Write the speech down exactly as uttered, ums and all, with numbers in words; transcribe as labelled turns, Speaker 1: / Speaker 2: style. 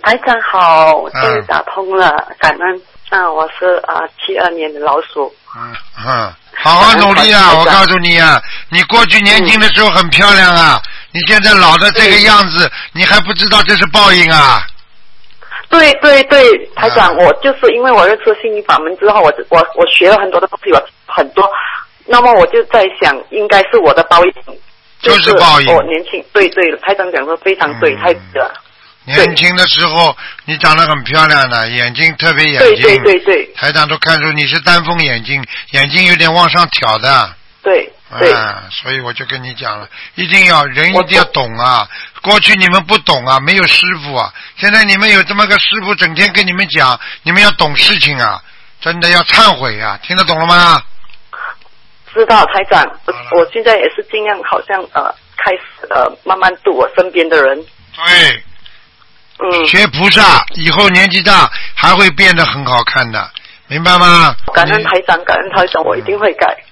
Speaker 1: 台长好，我终于打通了，嗯、感恩。啊，我是啊七二年的老鼠。
Speaker 2: 嗯嗯，好好努力啊！我告诉你啊，你过去年轻的时候很漂亮啊，嗯、你现在老的这个样子，你还不知道这是报应啊！
Speaker 1: 对对对，台长，啊、我就是因为我认识心灵法门之后，我我我学了很多的东西，我很多，那么我就在想，应该是我的报应。
Speaker 2: 就是报应。
Speaker 1: 我年轻，对对，台长讲的非常对，嗯、太对了。
Speaker 2: 年轻的时候你长得很漂亮的，眼睛特别眼睛，
Speaker 1: 对对对对，
Speaker 2: 台长都看出你是丹凤眼睛，眼睛有点往上挑的。
Speaker 1: 对对、
Speaker 2: 啊，所以我就跟你讲了，一定要人一定要懂啊。过去你们不懂啊，没有师傅啊，现在你们有这么个师傅，整天跟你们讲，你们要懂事情啊，真的要忏悔啊，听得懂了吗？
Speaker 1: 知道，台长，我现在也是尽量，好像呃开始呃慢慢度我身边的人。
Speaker 2: 对。
Speaker 1: 嗯，
Speaker 2: 学菩萨以后年纪大还会变得很好看的，明白吗？
Speaker 1: 感恩台长，感恩台长，我一定会改。